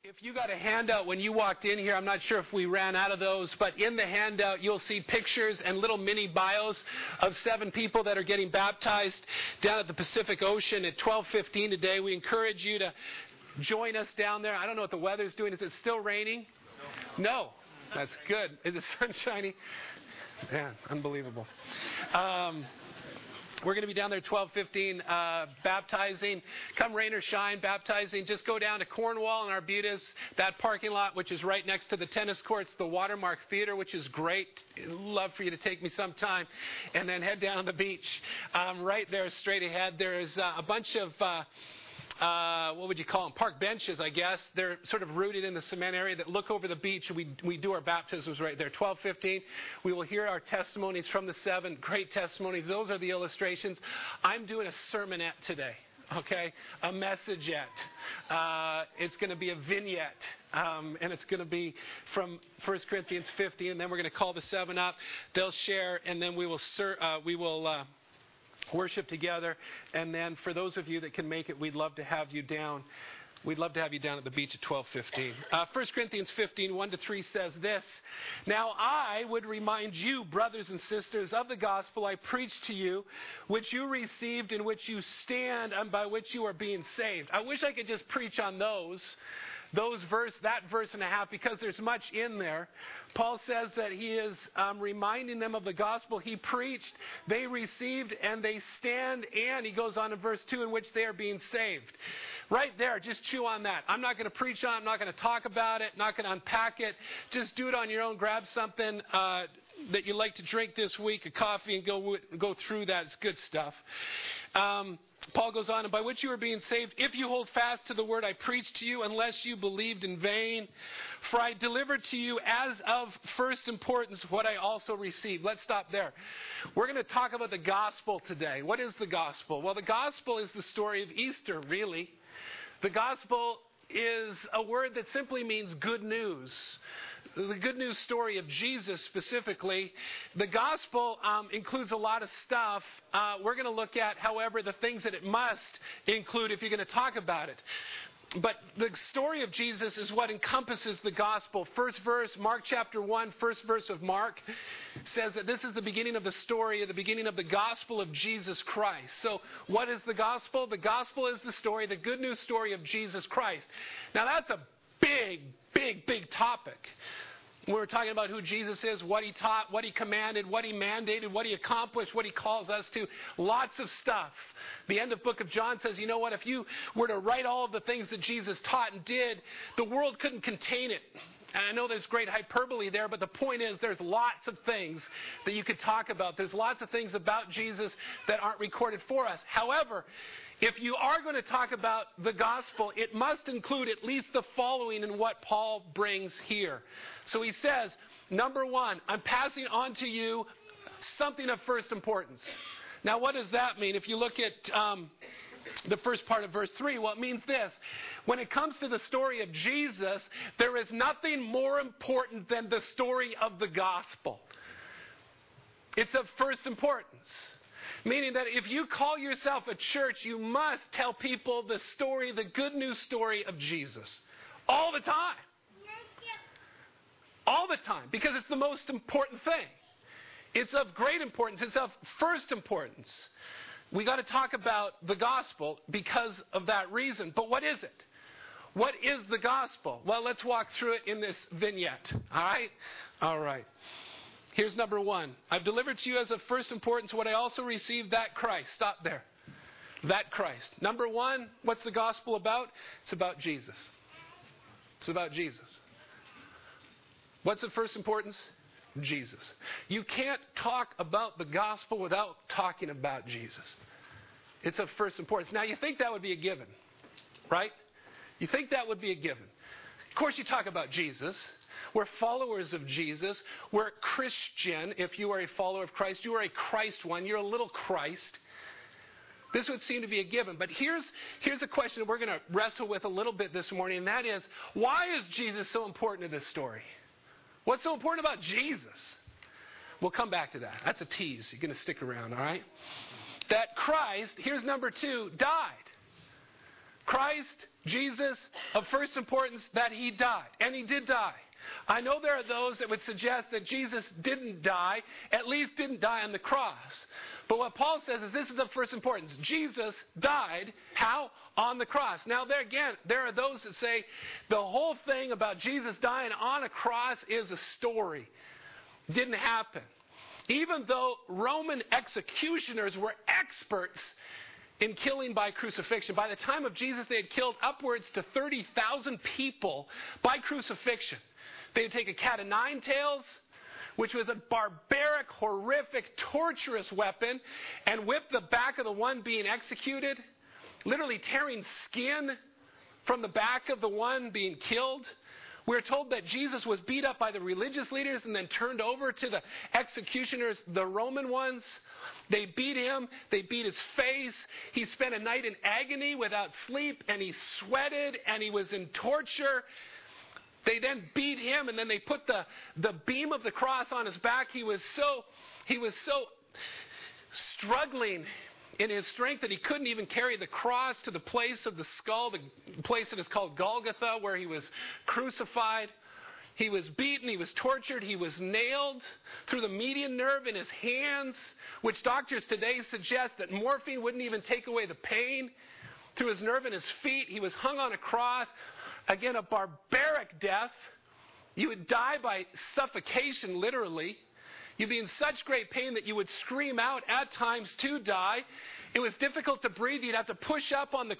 If you got a handout when you walked in here, I'm not sure if we ran out of those, but in the handout you'll see pictures and little mini bios of 7 people that are getting baptized down at the Pacific Ocean at 12:15 today. We encourage you to join us down there. I don't know what the weather's doing. Is it still raining? No. That's good. Is the sun shining? Man, unbelievable. We're going to be down there at 12:15 baptizing. Come rain or shine, baptizing. Just go down to Cornwall and Arbutus, that parking lot, which is right next to the tennis courts, the Watermark Theater, which is great. I'd love for you to take me sometime. And then head down to the beach. Right there, straight ahead, there's a bunch of... what would you call them? Park benches, I guess. They're sort of rooted in the cement area that look over the beach. We do our baptisms right there. 12:15. We will hear our testimonies from the 7. Great testimonies. Those are the illustrations. I'm doing a sermonette today. Okay? A messagette. It's going to be a vignette. And it's going to be from 1 Corinthians 15. And then we're going to call the 7 up. They'll share. And then we will worship together, and then for those of you that can make it, we'd love to have you down. We'd love to have you down at the beach at 12:15. 1 Corinthians 15, 1-3 says this: Now I would remind you, brothers and sisters, of the gospel I preached to you, which you received, in which you stand, and by which you are being saved. I wish I could just preach on that verse and a half, because there's much in there. Paul says that he is reminding them of the gospel he preached, they received, and they stand, and he goes on to verse 2, in which they are being saved. Right there, just chew on that. I'm not going to preach on it, I'm not going to talk about it, not going to unpack it. Just do it on your own. Grab something that you like to drink this week, a coffee, and go through that. It's good stuff. Paul goes on, and by which you are being saved, if you hold fast to the word I preached to you, unless you believed in vain. For I delivered to you as of first importance what I also received. Let's stop there. We're going to talk about the gospel today. What is the gospel? Well, the gospel is the story of Easter, really. The gospel is a word that simply means good news. The good news story of Jesus specifically. The gospel includes a lot of stuff. We're going to look at, however, the things that it must include if you're going to talk about it. But the story of Jesus is what encompasses the gospel. First verse, Mark chapter 1, first verse of Mark says that this is the beginning of the story, the beginning of the gospel of Jesus Christ. So what is the gospel? The gospel is the story, the good news story of Jesus Christ. Now that's a big topic. We're talking about who Jesus is, what he taught, what he commanded, what he mandated, what he accomplished, what he calls us to. Lots of stuff. The end of book of John says, you know what, if you were to write all of the things that Jesus taught and did, the world couldn't contain it. And I know there's great hyperbole there, but the point is there's lots of things that you could talk about. There's lots of things about Jesus that aren't recorded for us. However, if you are going to talk about the gospel, it must include at least the following in what Paul brings here. So he says, number 1, I'm passing on to you something of first importance. Now, what does that mean? If you look at the first part of verse 3, well, it means this. When it comes to the story of Jesus, there is nothing more important than the story of the gospel. It's of first importance. Meaning that if you call yourself a church, you must tell people the story, the good news story of Jesus. All the time. All the time. Because it's the most important thing. It's of great importance. It's of first importance. We got to talk about the gospel because of that reason. But what is it? What is the gospel? Well, let's walk through it in this vignette. All right? All right. Here's number 1. I've delivered to you as of first importance what I also received, that Christ. Stop there. That Christ. Number 1, what's the gospel about? It's about Jesus. It's about Jesus. What's of first importance? Jesus. You can't talk about the gospel without talking about Jesus. It's of first importance. Now, you think that would be a given, right? You think that would be a given. Of course, you talk about Jesus. We're followers of Jesus. We're Christian. If you are a follower of Christ, you are a Christ one. You're a little Christ. This would seem to be a given. But here's a question that we're going to wrestle with a little bit this morning, and that is, why is Jesus so important to this story? What's so important about Jesus? We'll come back to that. That's a tease. You're going to stick around, all right? That Christ, here's number 2, died. Christ, Jesus, of first importance that he died. And he did die. I know there are those that would suggest that Jesus didn't die, at least didn't die on the cross. But what Paul says is this is of first importance. Jesus died, how? On the cross. Now there again, there are those that say the whole thing about Jesus dying on a cross is a story. Didn't happen. Even though Roman executioners were experts in killing by crucifixion. By the time of Jesus, they had killed upwards to 30,000 people by crucifixion. They would take a cat of nine tails, which was a barbaric, horrific, torturous weapon, and whip the back of the one being executed, literally tearing skin from the back of the one being killed. We're told that Jesus was beat up by the religious leaders and then turned over to the executioners, the Roman ones. They beat him. They beat his face. He spent a night in agony without sleep, and he sweated, and he was in torture. They then beat him, and then they put the beam of the cross on his back. He was so struggling in his strength that he couldn't even carry the cross to the place of the skull, the place that is called Golgotha, where he was crucified. He was beaten, he was tortured, he was nailed through the median nerve in his hands, which doctors today suggest that morphine wouldn't even take away the pain. Through his nerve in his feet, he was hung on a cross. Again, a barbaric death. You would die by suffocation, literally. You'd be in such great pain that you would scream out at times to die. It was difficult to breathe. You'd have to push up on the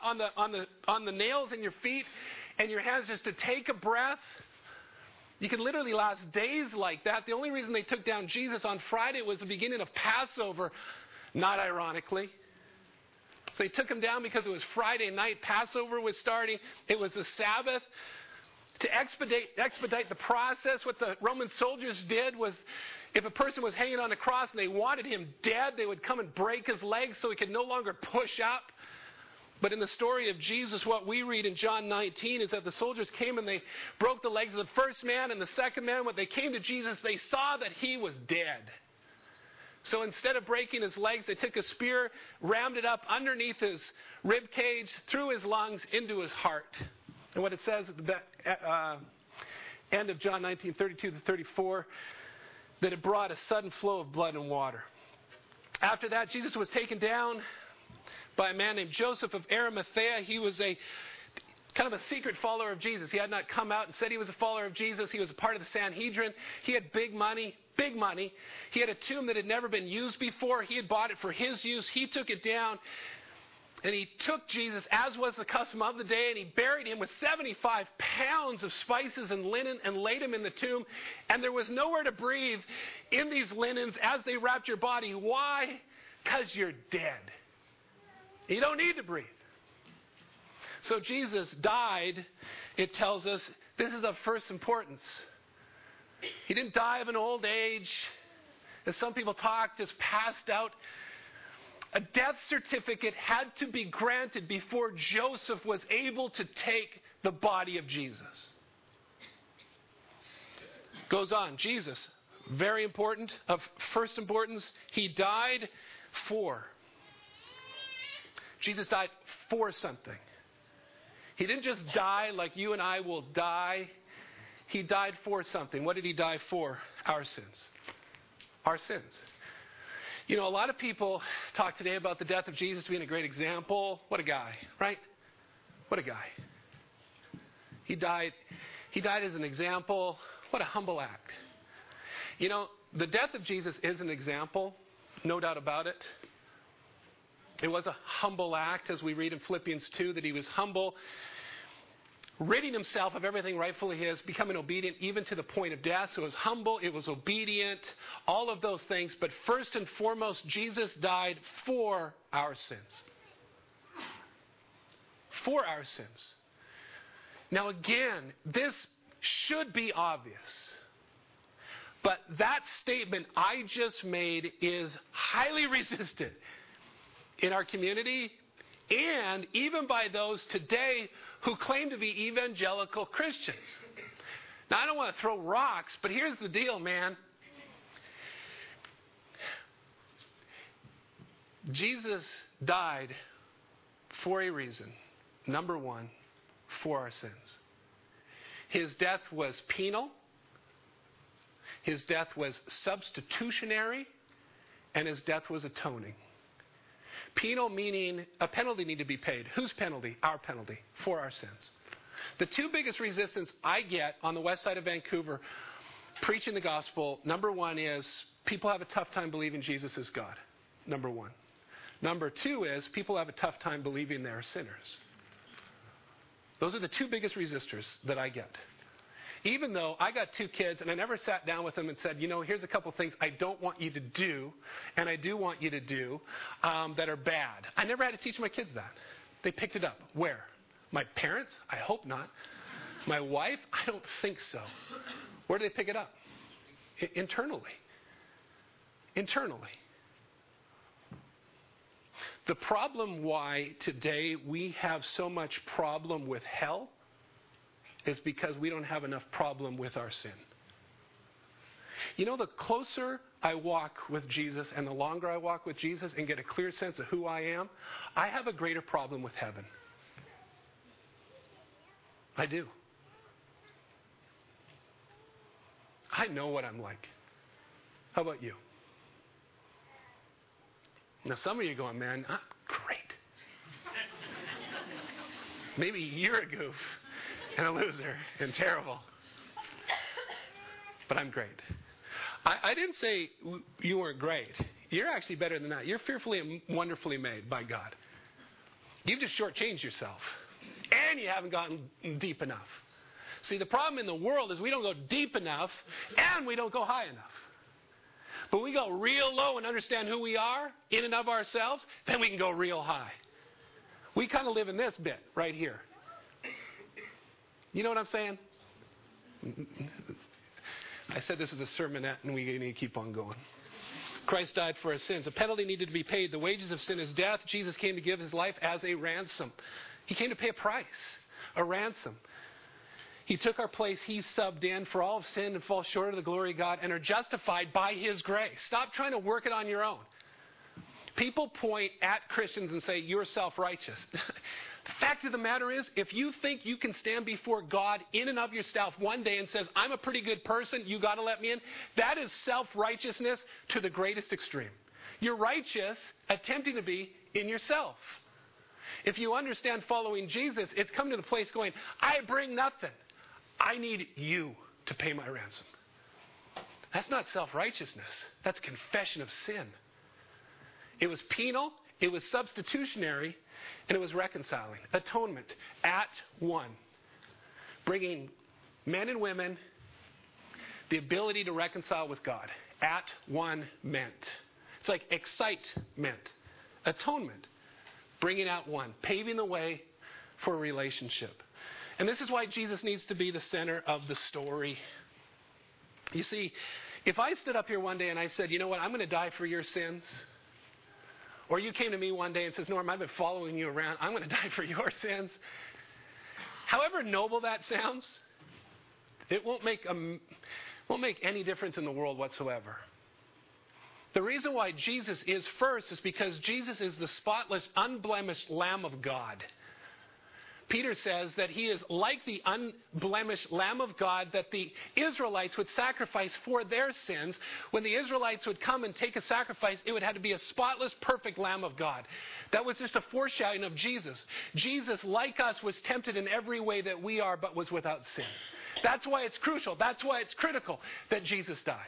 on the nails in your feet and your hands just to take a breath. You could literally last days like that. The only reason they took down Jesus on Friday was the beginning of Passover, not ironically. So they took him down because it was Friday night. Passover was starting. It was the Sabbath. To expedite the process, what the Roman soldiers did was, if a person was hanging on a cross and they wanted him dead, they would come and break his legs so he could no longer push up. But in the story of Jesus, what we read in John 19 is that the soldiers came and they broke the legs of the first man and the second man. When they came to Jesus, they saw that he was dead. So instead of breaking his legs, they took a spear, rammed it up underneath his rib cage, through his lungs, into his heart. And what it says at the end of John 19, 32 to 34, that it brought a sudden flow of blood and water. After that, Jesus was taken down by a man named Joseph of Arimathea. He was a kind of a secret follower of Jesus. He had not come out and said he was a follower of Jesus. He was a part of the Sanhedrin. He had big money. He had a tomb that had never been used before. He had bought it for his use. He took it down, and he took Jesus, as was the custom of the day, and he buried him with 75 pounds of spices and linen and laid him in the tomb. And there was nowhere to breathe in these linens as they wrapped your body. Why? Because you're dead. You don't need to breathe. So Jesus died, it tells us. This is of first importance. He didn't die of an old age, as some people talk, just passed out. A death certificate had to be granted before Joseph was able to take the body of Jesus. Goes on. Jesus, very important, of first importance, he died for. Jesus died for something. He didn't just die like you and I will die. He died for something. What did he die for? Our sins. Our sins. You know, a lot of people talk today about the death of Jesus being a great example. What a guy, right? What a guy. He died as an example. What a humble act. You know, the death of Jesus is an example, no doubt about it. It was a humble act, as we read in Philippians 2, that he was humble, ridding himself of everything rightfully his, becoming obedient even to the point of death. So it was humble, it was obedient, all of those things. But first and foremost, Jesus died for our sins. For our sins. Now again, this should be obvious. But that statement I just made is highly resisted in our community, and even by those today who claim to be evangelical Christians. Now, I don't want to throw rocks, but here's the deal, man. Jesus died for a reason. number one, for our sins. His death was penal. His death was substitutionary. And his death was atoning. Penal meaning a penalty needed to be paid. Whose penalty? Our penalty for our sins. The two biggest resistance I get on the west side of Vancouver preaching the gospel, number one is people have a tough time believing Jesus is God. Number one. Number two is people have a tough time believing they're sinners. Those are the two biggest resistors that I get. Even though I got two kids and I never sat down with them and said, here's a couple things I don't want you to do and I do want you to do that are bad. I never had to teach my kids that. They picked it up. Where? My parents? I hope not. My wife? I don't think so. Where do they pick it up? Internally. Internally. The problem why today we have so much problem with hell is because we don't have enough problem with our sin. The closer I walk with Jesus and the longer I walk with Jesus and get a clear sense of who I am, I have a greater problem with heaven. I do. I know what I'm like. How about you? Now some of you are going, man, I'm great. Maybe you're a goof and a loser and terrible. But I'm great. I didn't say you weren't great. You're actually better than that. You're fearfully and wonderfully made by God. You've just shortchanged yourself. And you haven't gotten deep enough. See, the problem in the world is we don't go deep enough and we don't go high enough. But we go real low and understand who we are in and of ourselves, then we can go real high. We kind of live in this bit right here. You know what I'm saying? I said this is a sermonette and we need to keep on going. Christ died for our sins. A penalty needed to be paid. The wages of sin is death. Jesus came to give his life as a ransom. He came to pay a price, a ransom. He took our place. He subbed in for all of sin and fall short of the glory of God and are justified by his grace. Stop trying to work it on your own. People point at Christians and say, you're self-righteous. The fact of the matter is, if you think you can stand before God in and of yourself one day and says, I'm a pretty good person, you got to let me in, that is self-righteousness to the greatest extreme. You're righteous attempting to be in yourself. If you understand following Jesus, it's come to the place going, I bring nothing. I need you to pay my ransom. That's not self-righteousness. That's confession of sin. It was penal, it was substitutionary, and it was reconciling. Atonement at one. Bringing men and women the ability to reconcile with God. At one meant. It's like excitement. Atonement. Bringing out one. Paving the way for a relationship. And this is why Jesus needs to be the center of the story. You see, if I stood up here one day and I said, you know what, I'm going to die for your sins. Or you came to me one day and says, Norm, I've been following you around. I'm going to die for your sins. However noble that sounds, it won't make any difference in the world whatsoever. The reason why Jesus is first is because Jesus is the spotless, unblemished Lamb of God. Peter says that he is like the unblemished Lamb of God that the Israelites would sacrifice for their sins. When the Israelites would come and take a sacrifice, it would have to be a spotless, perfect Lamb of God. That was just a foreshadowing of Jesus. Jesus, like us, was tempted in every way that we are, but was without sin. That's why it's crucial. That's why it's critical that Jesus died.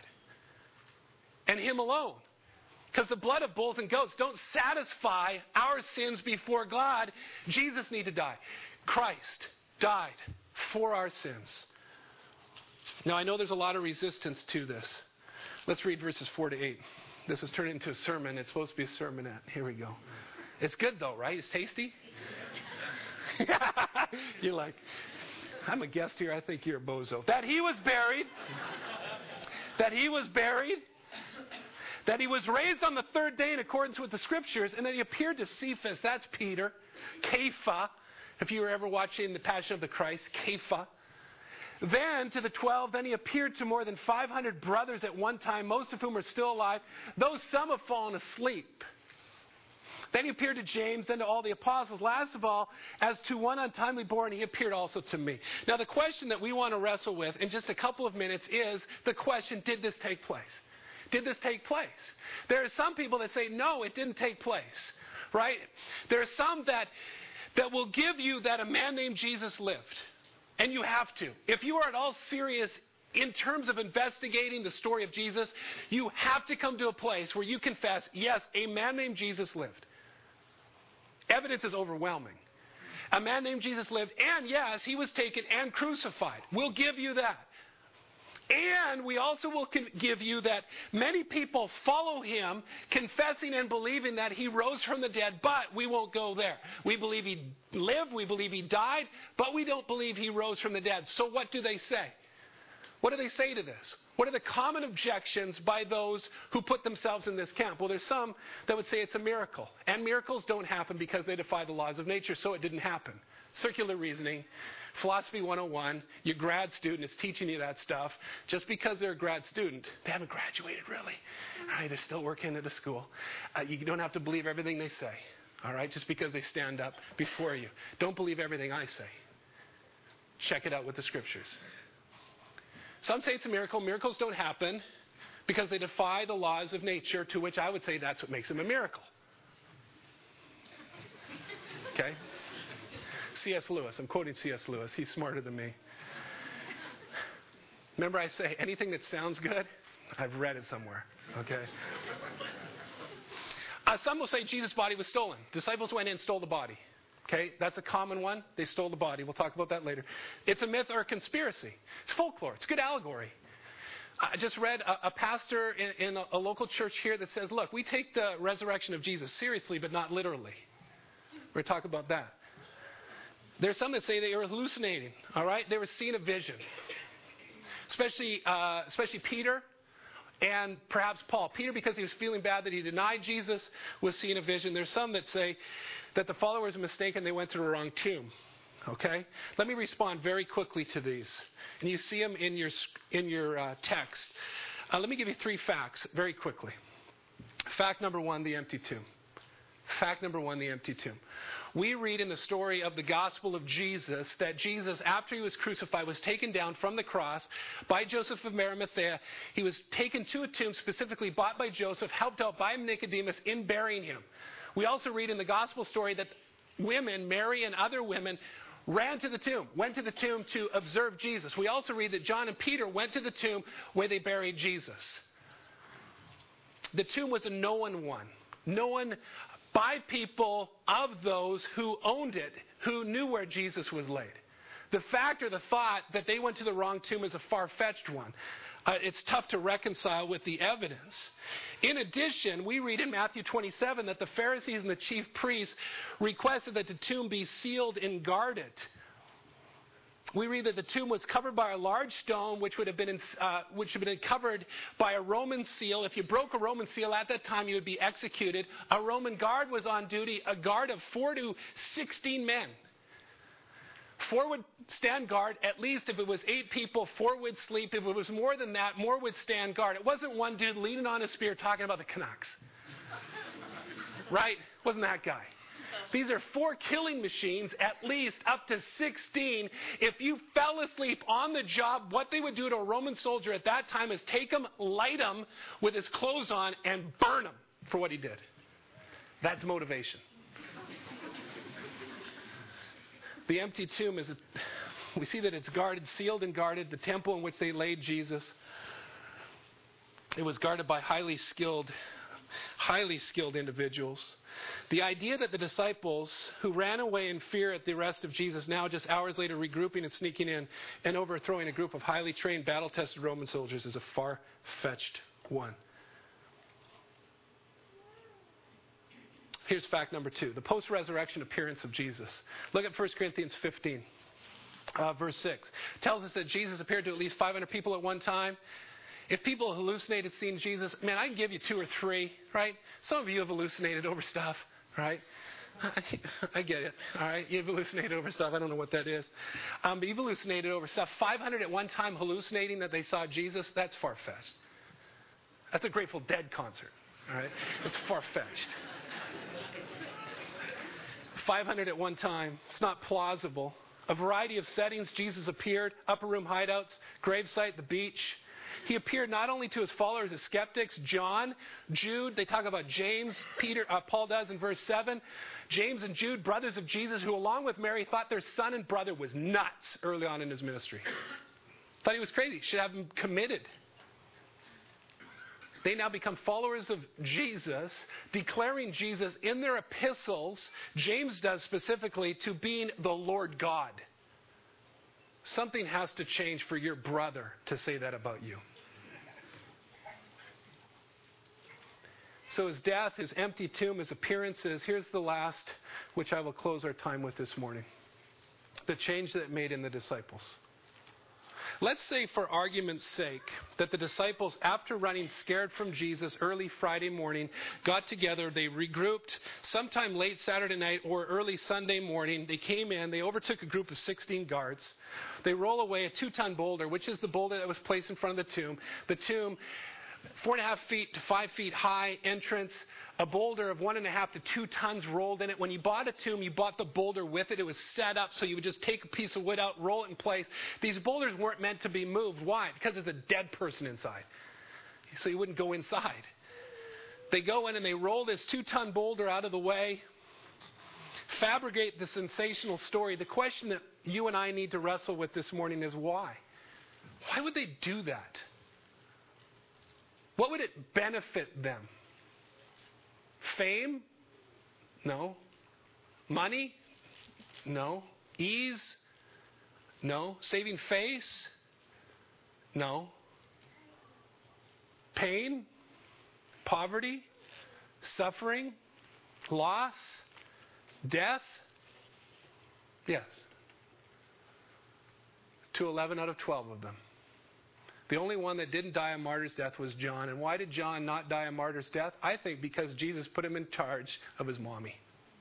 And him alone. Because the blood of bulls and goats don't satisfy our sins before God. Jesus needed to die. Christ died for our sins. Now, I know there's a lot of resistance to this. Let's read verses 4 to 8. This is turned into a sermon. It's supposed to be a sermonette. Here we go. It's good, though, right? It's tasty? You're like, I'm a guest here. I think you're a bozo. That he was buried. That he was buried. That he was raised on the third day in accordance with the Scriptures, and that he appeared to Cephas, that's Peter, Kepha, if you were ever watching The Passion of the Christ, Kepha. Then to the 12, then he appeared to more than 500 brothers at one time, most of whom are still alive, though some have fallen asleep. Then he appeared to James, then to all the apostles. Last of all, as to one untimely born, he appeared also to me. Now the question that we want to wrestle with in just a couple of minutes is the question, did this take place? Did this take place? There are some people that say, no, it didn't take place. Right? There are some that will give you that a man named Jesus lived. And you have to. If you are at all serious in terms of investigating the story of Jesus, you have to come to a place where you confess, yes, a man named Jesus lived. Evidence is overwhelming. A man named Jesus lived, and yes, he was taken and crucified. We'll give you that. And we also will give you that many people follow him, confessing and believing that he rose from the dead, but we won't go there. We believe he lived, we believe he died, but we don't believe he rose from the dead. So what do they say? What do they say to this? What are the common objections by those who put themselves in this camp? Well, there's some that would say it's a miracle. And miracles don't happen because they defy the laws of nature, so it didn't happen. Circular reasoning. Philosophy 101, your grad student is teaching you that stuff. Just because they're a grad student, they haven't graduated really. All right, they're still working at a school. You don't have to believe everything they say. All right, just because they stand up before you. Don't believe everything I say. Check it out with the scriptures. Some say it's a miracle. Miracles don't happen because they defy the laws of nature, to which I would say that's what makes them a miracle. Okay? C.S. Lewis. I'm quoting C.S. Lewis. He's smarter than me. Remember I say anything that sounds good? I've read it somewhere. Okay? Some will say Jesus' body was stolen. Disciples went in and stole the body. Okay? That's a common one. They stole the body. We'll talk about that later. It's a myth or a conspiracy. It's folklore. It's good allegory. I just read a pastor in a local church here that says, look, we take the resurrection of Jesus seriously, but not literally. We're going to talk about that. There's some that say they were hallucinating, all right? They were seeing a vision. Especially Peter and perhaps Paul. Peter, because he was feeling bad that he denied Jesus, was seeing a vision. There's some that say that the followers are mistaken, they went to the wrong tomb. Okay? Let me respond very quickly to these. And you see them in your text. Let me give you 3 facts very quickly. Fact number 1, the empty tomb. Fact number 1, the empty tomb. We read in the story of the gospel of Jesus that Jesus, after he was crucified, was taken down from the cross by Joseph of Arimathea. He was taken to a tomb specifically bought by Joseph, helped out by Nicodemus in burying him. We also read in the gospel story that women, Mary and other women, ran to the tomb, went to the tomb to observe Jesus. We also read that John and Peter went to the tomb where they buried Jesus. The tomb was a known one. Known by people of those who owned it, who knew where Jesus was laid. The fact or the thought that they went to the wrong tomb is a far-fetched one. It's tough to reconcile with the evidence. In addition, we read in Matthew 27 that the Pharisees and the chief priests requested that the tomb be sealed and guarded. We read that the tomb was covered by a large stone, which would have been covered by a Roman seal. If you broke a Roman seal at that time, you would be executed. A Roman guard was on duty, a guard of 4 to 16 men. 4 would stand guard, at least if it was 8 people, 4 would sleep. If it was more than that, more would stand guard. It wasn't one dude leaning on a spear talking about the Canucks. Right? Wasn't that guy. These are 4 killing machines, at least up to 16. If you fell asleep on the job, what they would do to a Roman soldier at that time is take him, light him with his clothes on, and burn him for what he did. That's motivation. The empty tomb we see that it's guarded, sealed and guarded. The temple in which they laid Jesus, it was guarded by highly skilled individuals. The idea that the disciples who ran away in fear at the arrest of Jesus, now just hours later regrouping and sneaking in and overthrowing a group of highly trained, battle-tested Roman soldiers is a far-fetched one. Here's fact number 2, the post-resurrection appearance of Jesus. Look at 1 Corinthians 15, verse 6. It tells us that Jesus appeared to at least 500 people at one time. If people hallucinated seeing Jesus, man, I can give you 2 or 3, right? Some of you have hallucinated over stuff, right? I get it, all right? You've hallucinated over stuff. I don't know what that is. But you've hallucinated over stuff. 500 at one time hallucinating that they saw Jesus, that's far-fetched. That's a Grateful Dead concert, all right? It's far-fetched. 500 at one time. It's not plausible. A variety of settings. Jesus appeared. Upper room hideouts, gravesite, the beach. He appeared not only to his followers as skeptics, John, Jude, they talk about James, Paul does in verse 7. James and Jude, brothers of Jesus, who along with Mary thought their son and brother was nuts early on in his ministry. Thought he was crazy. Should have him committed. They now become followers of Jesus, declaring Jesus in their epistles, James does specifically, to being the Lord God. Something has to change for your brother to say that about you. So his death, his empty tomb, his appearances. Here's the last, which I will close our time with this morning. The change that it made in the disciples. Let's say, for argument's sake, that the disciples, after running scared from Jesus early Friday morning, got together, they regrouped sometime late Saturday night or early Sunday morning. They came in, they overtook a group of 16 guards. They roll away a 2-ton boulder, which is the boulder that was placed in front of the tomb. The tomb, 4.5 feet to 5 feet high entrance, a boulder of 1.5 to 2 tons rolled in it. When you bought a tomb, you bought the boulder with it. It was set up so you would just take a piece of wood out, roll it in place. These boulders weren't meant to be moved. Why? Because there's a dead person inside. So you wouldn't go inside. They go in and they roll this 2-ton boulder out of the way, fabricate the sensational story. The question that you and I need to wrestle with this morning is why? Why would they do that? What would it benefit them? Fame? No. Money? No. Ease? No. Saving face? No. Pain? Poverty? Suffering? Loss? Death? Yes. To 11 out of 12 of them. The only one that didn't die a martyr's death was John. And why did John not die a martyr's death? I think because Jesus put him in charge of his mommy.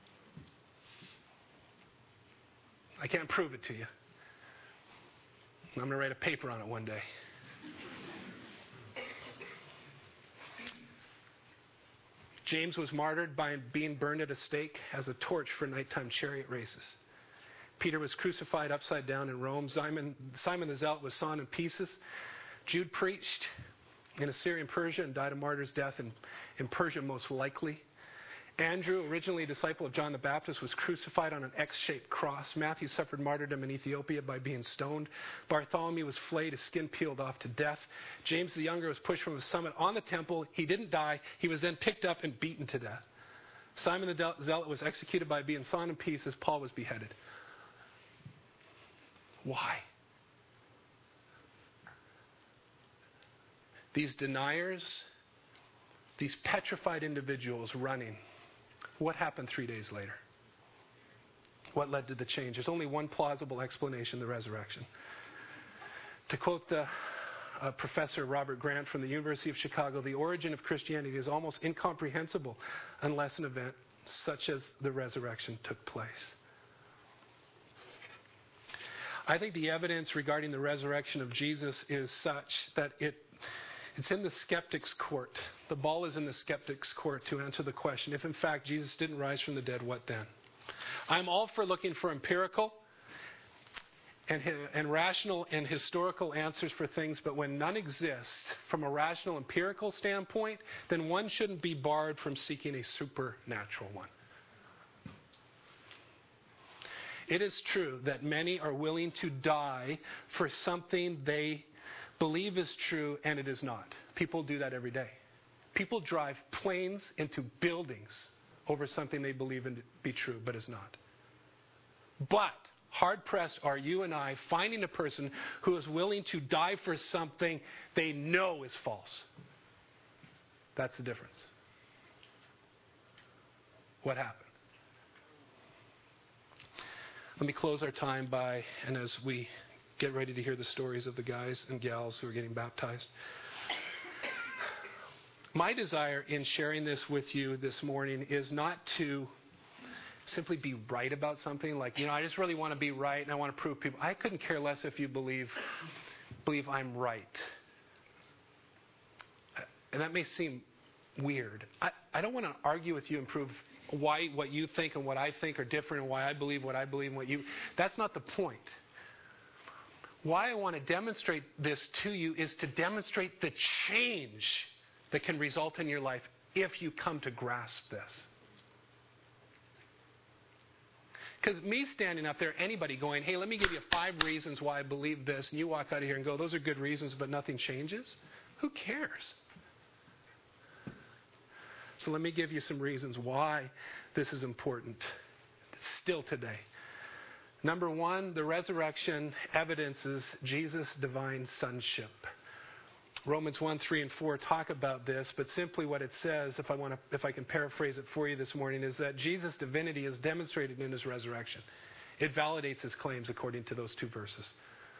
I can't prove it to you. I'm going to write a paper on it one day. James was martyred by being burned at a stake as a torch for nighttime chariot races. Peter was crucified upside down in Rome. Simon the Zealot was sawn in pieces. Jude preached in Assyria and Persia and died a martyr's death in Persia most likely. Andrew, originally a disciple of John the Baptist, was crucified on an X-shaped cross. Matthew suffered martyrdom in Ethiopia by being stoned. Bartholomew was flayed, his skin peeled off to death. James the Younger was pushed from the summit on the temple. He didn't die. He was then picked up and beaten to death. Simon the Zealot was executed by being sawn in pieces. Paul was beheaded. Why? These deniers, these petrified individuals running, what happened 3 days later? What led to the change? There's only one plausible explanation, the resurrection. To quote the Professor Robert Grant from the University of Chicago, the origin of Christianity is almost incomprehensible unless an event such as the resurrection took place. I think the evidence regarding the resurrection of Jesus is such that it's in the skeptic's court. The ball is in the skeptic's court to answer the question, if in fact Jesus didn't rise from the dead, what then? I'm all for looking for empirical and rational and historical answers for things, but when none exists from a rational empirical standpoint, then one shouldn't be barred from seeking a supernatural one. It is true that many are willing to die for something they believe is true and it is not. People do that every day. People drive planes into buildings over something they believe to be true but is not. But hard-pressed are you and I finding a person who is willing to die for something they know is false. That's the difference. What happened? Let me close our time by, and as we get ready to hear the stories of the guys and gals who are getting baptized. My desire in sharing this with you this morning is not to simply be right about something like, I just really want to be right and I want to prove people. I couldn't care less if you believe I'm right. And that may seem weird. I don't want to argue with you and prove why what you think and what I think are different and why I believe what I believe and what you... That's not the point. Why I want to demonstrate this to you is to demonstrate the change that can result in your life if you come to grasp this. Because me standing up there, anybody going, hey, let me give you 5 reasons why I believe this, and you walk out of here and go, those are good reasons, but nothing changes? Who cares? So let me give you some reasons why this is important still today. Number 1, the resurrection evidences Jesus' divine sonship. Romans 1, 3, and 4 talk about this, but simply what it says, if I can paraphrase it for you this morning, is that Jesus' divinity is demonstrated in his resurrection. It validates his claims according to those 2 verses.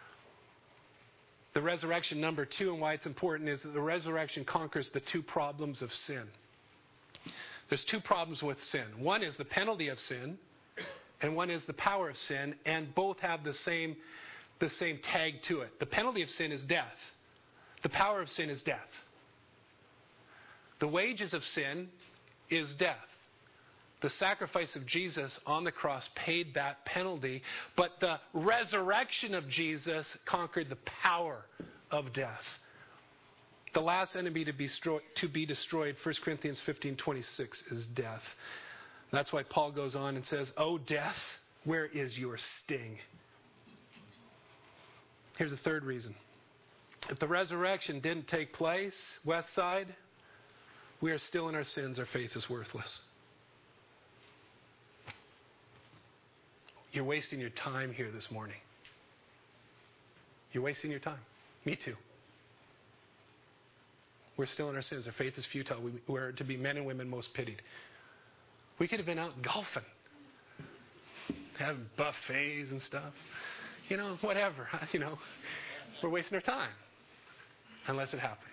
The resurrection, number 2, and why it's important, is that the resurrection conquers the 2 problems of sin. There's 2 problems with sin. One is the penalty of sin, and one is the power of sin, and both have the same tag to it. The penalty of sin is death. The power of sin is death. The wages of sin is death. The sacrifice of Jesus on the cross paid that penalty, but the resurrection of Jesus conquered the power of death. The last enemy to be destroyed, 1 Corinthians 15:26, is death. That's why Paul goes on and says, "O death, where is your sting?" Here's the 3rd reason. If the resurrection didn't take place, West Side, we are still in our sins. Our faith is worthless. You're wasting your time here this morning. You're wasting your time. Me too. We're still in our sins. Our faith is futile. We're to be men and women most pitied. We could have been out golfing, having buffets and stuff. Whatever. We're wasting our time. Unless it happened.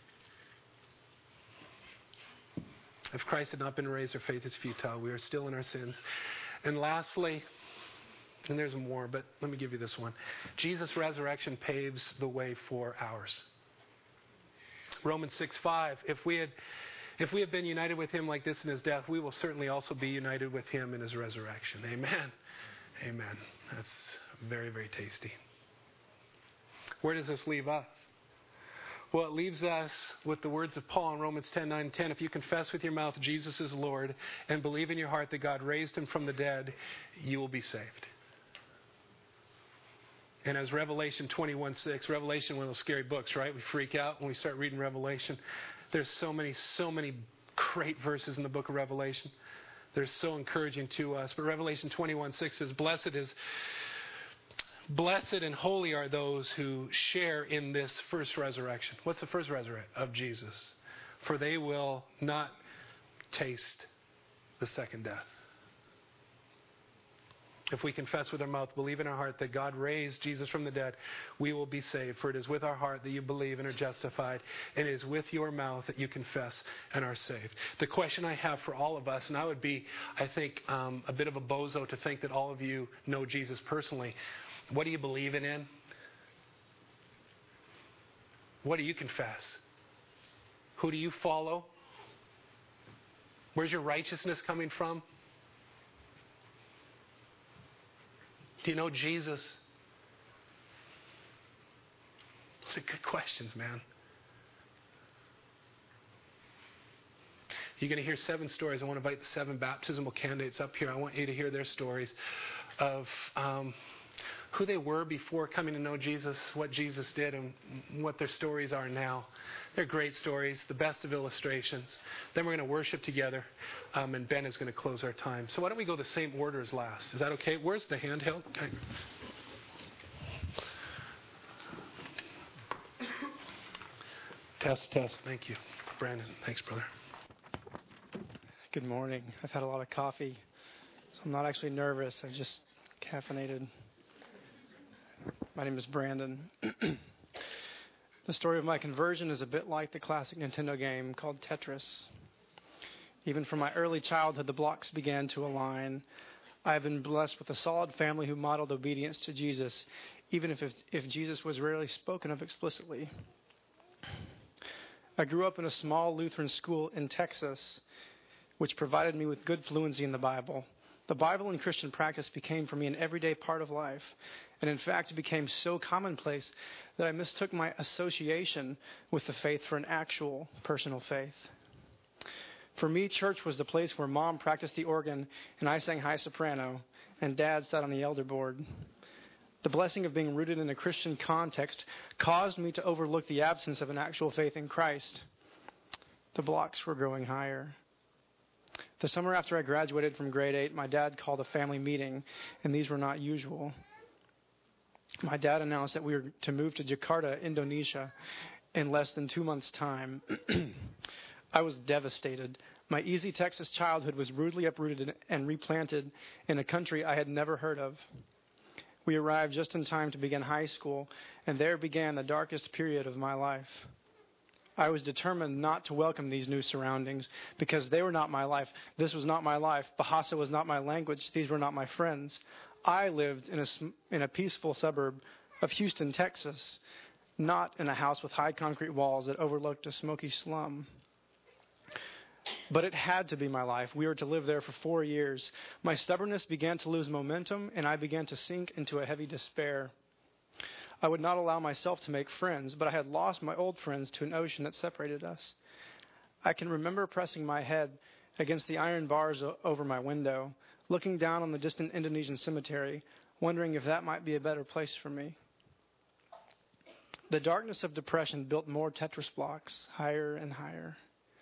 If Christ had not been raised, our faith is futile. We are still in our sins. And lastly, and there's more, but let me give you this one. Jesus' resurrection paves the way for ours. Romans 6:5. If we have been united with him like this in his death, we will certainly also be united with him in his resurrection. Amen. Amen. That's very, very tasty. Where does this leave us? Well, it leaves us with the words of Paul in Romans 10:9 and 10. If you confess with your mouth Jesus is Lord and believe in your heart that God raised him from the dead, you will be saved. And as Revelation 21:6, Revelation, one of those scary books, right? We freak out when we start reading Revelation. There's so many great verses in the book of Revelation. They're so encouraging to us. But Revelation 21:6 says, Blessed and holy are those who share in this first resurrection. What's the first resurrection? Of Jesus. For they will not taste the second death. If we confess with our mouth, believe in our heart that God raised Jesus from the dead, we will be saved. For it is with our heart that you believe and are justified, and it is with your mouth that you confess and are saved. The question I have for all of us, and I would be, I think, a bit of a bozo to think that all of you know Jesus personally. What do you believe in? What do you confess? Who do you follow? Where's your righteousness coming from? Do you know Jesus? Those are good questions, man. You're going to hear 7 stories. I want to invite the 7 baptismal candidates up here. I want you to hear their stories of who they were before coming to know Jesus, what Jesus did, and what their stories are now. They're great stories, the best of illustrations. Then we're going to worship together, and Ben is going to close our time. So why don't we go the same order as last? Is that okay? Where's the handheld? Okay. Test. Thank you. Brandon, thanks, brother. Good morning. I've had a lot of coffee, so I'm not actually nervous. I'm just caffeinated. My name is Brandon. The story of my conversion is a bit like the classic Nintendo game called Tetris. Even from my early childhood, the blocks began to align. I have been blessed with a solid family who modeled obedience to Jesus, even if Jesus was rarely spoken of explicitly. I grew up in a small Lutheran school in Texas. which provided me with good fluency in the Bible. The Bible and Christian practice became for me an everyday part of life, and in fact, it became so commonplace that I mistook my association with the faith for an actual personal faith. For me, church was the place where Mom practiced the organ and I sang high soprano, and Dad sat on the elder board. The blessing of being rooted in a Christian context caused me to overlook the absence of an actual faith in Christ. The blocks were growing higher. The summer after I graduated from grade 8, my dad called a family meeting, and these were not usual. My dad announced that we were to move to Jakarta, Indonesia, in less than 2 months' time. I was devastated. My easy Texas childhood was rudely uprooted and replanted in a country I had never heard of. We arrived just in time to begin high school, and there began the darkest period of my life. I was determined not to welcome these new surroundings because they were not my life. This was not my life. Bahasa was not my language. These were not my friends. I lived in a peaceful suburb of Houston, Texas, not in a house with high concrete walls that overlooked a smoky slum. But it had to be my life. We were to live there for 4 years. My stubbornness began to lose momentum, and I began to sink into a heavy despair. I would not allow myself to make friends, but I had lost my old friends to an ocean that separated us. I can remember pressing my head against the iron bars over my window, looking down on the distant Indonesian cemetery, wondering if that might be a better place for me. The darkness of depression built more Tetris blocks, higher and higher.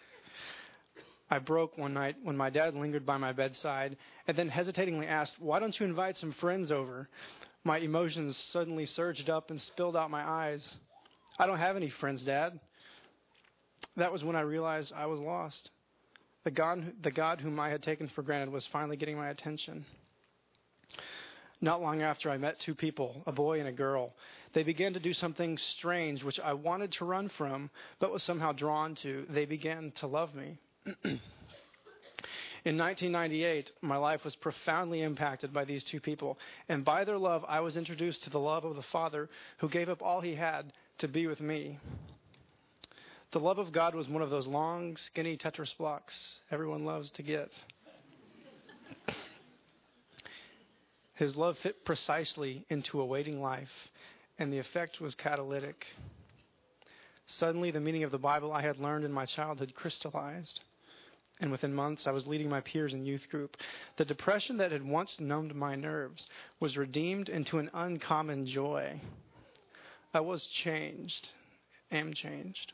I broke one night when my dad lingered by my bedside and then hesitatingly asked, "Why don't you invite some friends over?" My emotions suddenly surged up and spilled out my eyes. "I don't have any friends, Dad." That was when I realized I was lost. The God whom I had taken for granted was finally getting my attention. Not long after, I met two people, a boy and a girl. They began to do something strange, which I wanted to run from, but was somehow drawn to. They began to love me. In 1998, my life was profoundly impacted by these two people, and by their love, I was introduced to the love of the Father who gave up all he had to be with me. The love of God was one of those long, skinny Tetris blocks everyone loves to get. His love fit precisely into a waiting life, and the effect was catalytic. Suddenly, the meaning of the Bible I had learned in my childhood crystallized. And within months, I was leading my peers in youth group. The depression that had once numbed my nerves was redeemed into an uncommon joy. I was changed, am changed.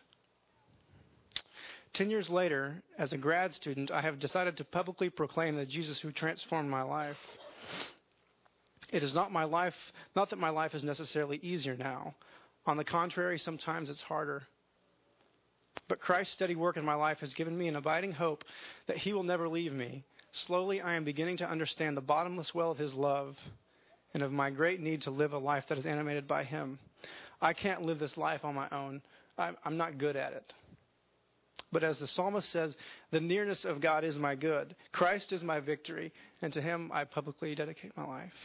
10 years later, as a grad student, I have decided to publicly proclaim the Jesus who transformed my life. It is not that my life is necessarily easier now. On the contrary, sometimes it's harder. But Christ's steady work in my life has given me an abiding hope that he will never leave me. Slowly, I am beginning to understand the bottomless well of his love and of my great need to live a life that is animated by him. I can't live this life on my own. I'm not good at it. But as the psalmist says, the nearness of God is my good. Christ is my victory, and to him I publicly dedicate my life.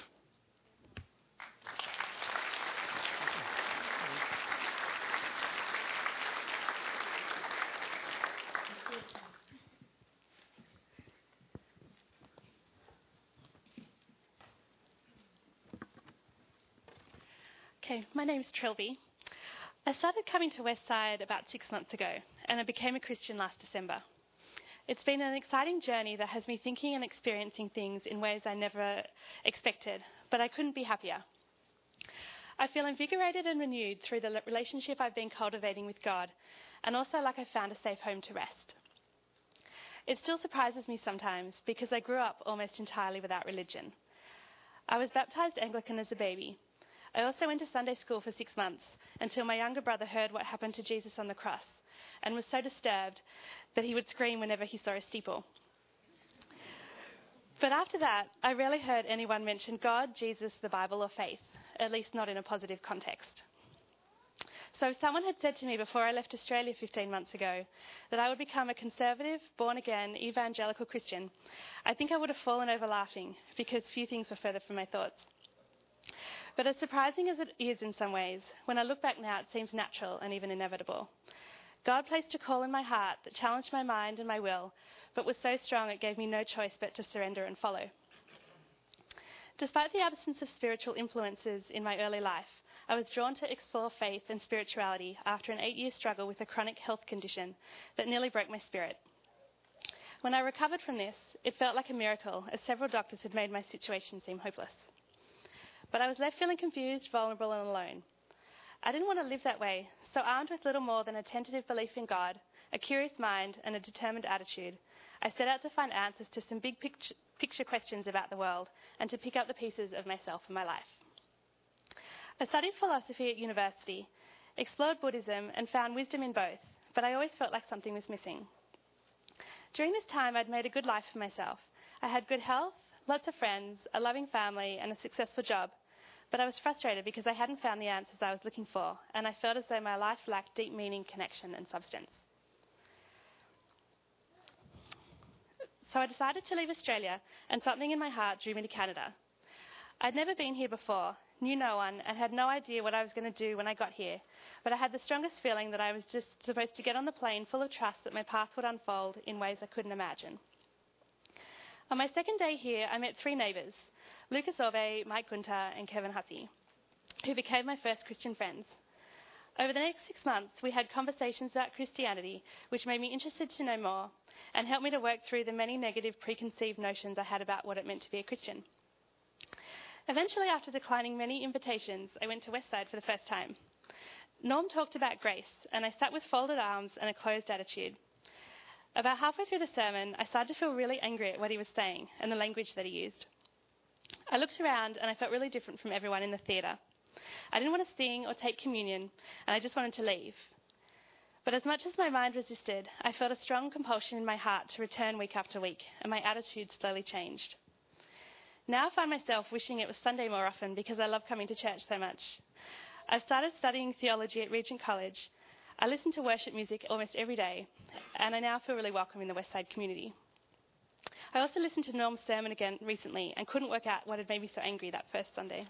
Okay, my name's Trilby. I started coming to Westside about 6 months ago, and I became a Christian last December. It's been an exciting journey that has me thinking and experiencing things in ways I never expected, but I couldn't be happier. I feel invigorated and renewed through the relationship I've been cultivating with God, and also like I found a safe home to rest. It still surprises me sometimes because I grew up almost entirely without religion. I was baptized Anglican as a baby. I also went to Sunday school for 6 months until my younger brother heard what happened to Jesus on the cross and was so disturbed that he would scream whenever he saw a steeple. But after that, I rarely heard anyone mention God, Jesus, the Bible, or faith, at least not in a positive context. So if someone had said to me before I left Australia 15 months ago that I would become a conservative, born-again, evangelical Christian, I think I would have fallen over laughing because few things were further from my thoughts. But as surprising as it is in some ways, when I look back now, it seems natural and even inevitable. God placed a call in my heart that challenged my mind and my will, but was so strong it gave me no choice but to surrender and follow. Despite the absence of spiritual influences in my early life, I was drawn to explore faith and spirituality after an 8-year struggle with a chronic health condition that nearly broke my spirit. When I recovered from this, it felt like a miracle, as several doctors had made my situation seem hopeless. But I was left feeling confused, vulnerable, and alone. I didn't want to live that way, so armed with little more than a tentative belief in God, a curious mind, and a determined attitude, I set out to find answers to some big picture questions about the world and to pick up the pieces of myself and my life. I studied philosophy at university, explored Buddhism, and found wisdom in both, but I always felt like something was missing. During this time, I'd made a good life for myself. I had good health, lots of friends, a loving family, and a successful job, but I was frustrated because I hadn't found the answers I was looking for, and I felt as though my life lacked deep meaning, connection, and substance. So I decided to leave Australia, and something in my heart drew me to Canada. I'd never been here before, knew no one, and had no idea what I was going to do when I got here, but I had the strongest feeling that I was just supposed to get on the plane full of trust that my path would unfold in ways I couldn't imagine. On my second day here, I met 3 neighbours, Lucas Orbe, Mike Gunter, and Kevin Hussey, who became my first Christian friends. Over the next 6 months, we had conversations about Christianity, which made me interested to know more and helped me to work through the many negative preconceived notions I had about what it meant to be a Christian. Eventually, after declining many invitations, I went to Westside for the first time. Norm talked about grace, and I sat with folded arms and a closed attitude. About halfway through the sermon, I started to feel really angry at what he was saying and the language that he used. I looked around and I felt really different from everyone in the theatre. I didn't want to sing or take communion, and I just wanted to leave. But as much as my mind resisted, I felt a strong compulsion in my heart to return week after week, and my attitude slowly changed. Now I find myself wishing it was Sunday more often because I love coming to church so much. I've started studying theology at Regent College. I listen to worship music almost every day, and I now feel really welcome in the Westside community. I also listened to Norm's sermon again recently and couldn't work out what had made me so angry that first Sunday.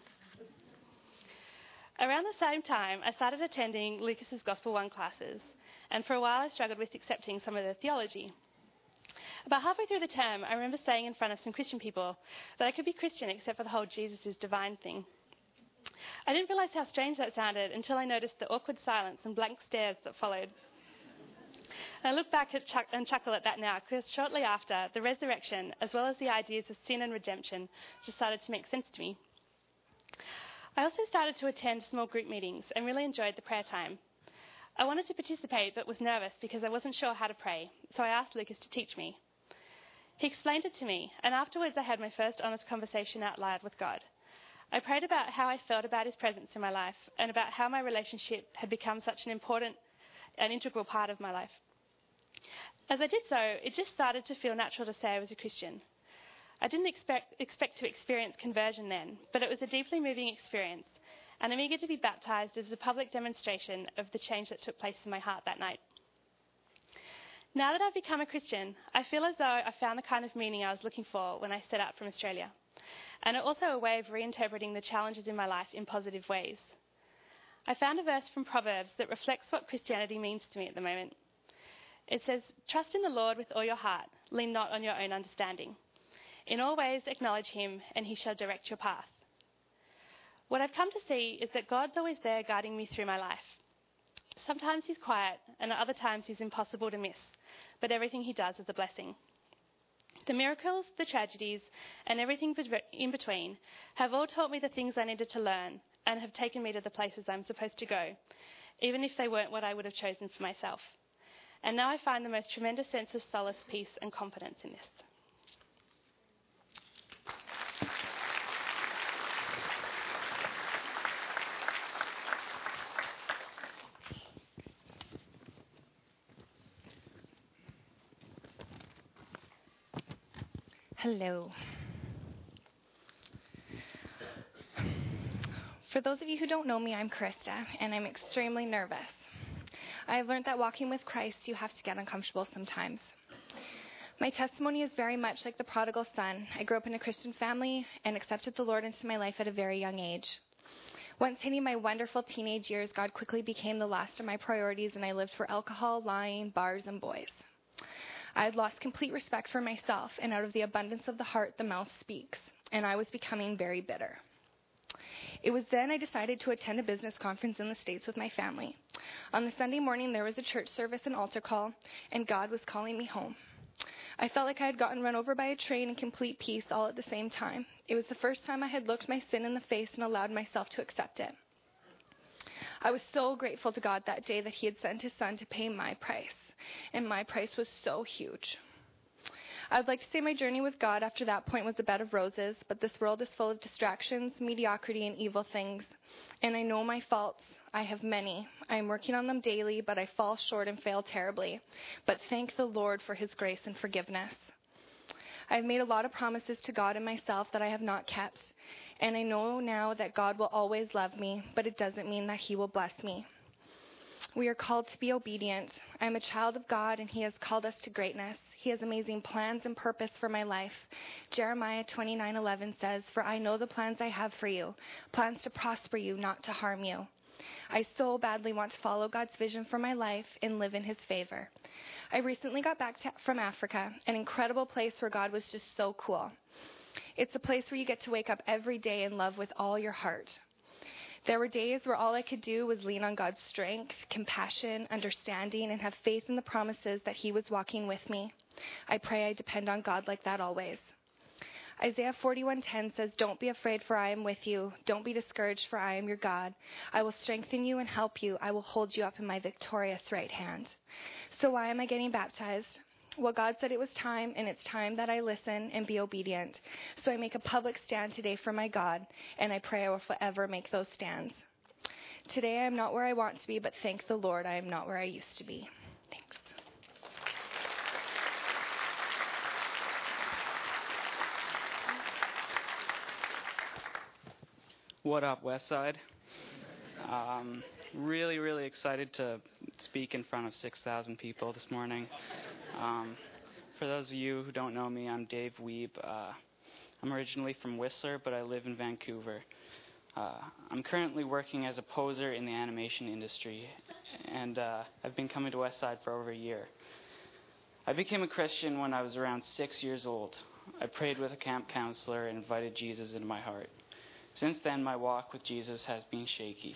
Around the same time, I started attending Lucas's Gospel 1 classes, and for a while I struggled with accepting some of the theology. About halfway through the term, I remember saying in front of some Christian people that I could be Christian except for the whole Jesus is divine thing. I didn't realise how strange that sounded until I noticed the awkward silence and blank stares that followed. And I look back and chuckle at that now, because shortly after, the resurrection, as well as the ideas of sin and redemption, just started to make sense to me. I also started to attend small group meetings and really enjoyed the prayer time. I wanted to participate but was nervous because I wasn't sure how to pray, so I asked Lucas to teach me. He explained it to me, and afterwards I had my first honest conversation out loud with God. I prayed about how I felt about his presence in my life and about how my relationship had become such an important and integral part of my life. As I did so, it just started to feel natural to say I was a Christian. I didn't expect to experience conversion then, but it was a deeply moving experience, and I'm eager to be baptised as a public demonstration of the change that took place in my heart that night. Now that I've become a Christian, I feel as though I found the kind of meaning I was looking for when I set out from Australia, and also a way of reinterpreting the challenges in my life in positive ways. I found a verse from Proverbs that reflects what Christianity means to me at the moment. It says, "Trust in the Lord with all your heart, lean not on your own understanding. In all ways acknowledge him, and he shall direct your path." What I've come to see is that God's always there guiding me through my life. Sometimes he's quiet, and at other times he's impossible to miss, but everything he does is a blessing. The miracles, the tragedies, and everything in between have all taught me the things I needed to learn and have taken me to the places I'm supposed to go, even if they weren't what I would have chosen for myself. And now I find the most tremendous sense of solace, peace, and confidence in this. Hello. For those of you who don't know me, I'm Krista, and I'm extremely nervous. I've learned that walking with Christ, you have to get uncomfortable sometimes. My testimony is very much like the prodigal son. I grew up in a Christian family and accepted the Lord into my life at a very young age. Once hitting my wonderful teenage years, God quickly became the last of my priorities, and I lived for alcohol, lying, bars, and boys. I had lost complete respect for myself, and out of the abundance of the heart, the mouth speaks, and I was becoming very bitter. It was then I decided to attend a business conference in the States with my family. On the Sunday morning, there was a church service and altar call, and God was calling me home. I felt like I had gotten run over by a train in complete peace all at the same time. It was the first time I had looked my sin in the face and allowed myself to accept it. I was so grateful to God that day that he had sent his son to pay my price, and my price was so huge. I would like to say my journey with God after that point was a bed of roses, but this world is full of distractions, mediocrity, and evil things. And I know my faults. I have many. I am working on them daily, but I fall short and fail terribly. But thank the Lord for his grace and forgiveness. I have made a lot of promises to God and myself that I have not kept. And I know now that God will always love me, but it doesn't mean that he will bless me. We are called to be obedient. I am a child of God, and he has called us to greatness. He has amazing plans and purpose for my life. Jeremiah 29:11 says, "For I know the plans I have for you, plans to prosper you, not to harm you." I so badly want to follow God's vision for my life and live in his favor. I recently got back from Africa, an incredible place where God was just so cool. It's a place where you get to wake up every day and love with all your heart. There were days where all I could do was lean on God's strength, compassion, understanding, and have faith in the promises that he was walking with me. I pray I depend on God like that always. Isaiah 41:10 says, "Don't be afraid, for I am with you. Don't be discouraged, for I am your God. I will strengthen you and help you. I will hold you up in my victorious right hand." So why am I getting baptized? Well, God said it was time, and it's time that I listen and be obedient. So I make a public stand today for my God, and I pray I will forever make those stands. Today I am not where I want to be, but thank the Lord I am not where I used to be. Thanks. What up, Westside? Really excited to speak in front of 6,000 people this morning. For those of you who don't know me, I'm Dave Weeb. I'm originally from Whistler, but I live in Vancouver. I'm currently working as a poser in the animation industry, and I've been coming to Westside for over a year. I became a Christian when I was around 6 years old. I prayed with a camp counselor and invited Jesus into my heart. Since then, my walk with Jesus has been shaky.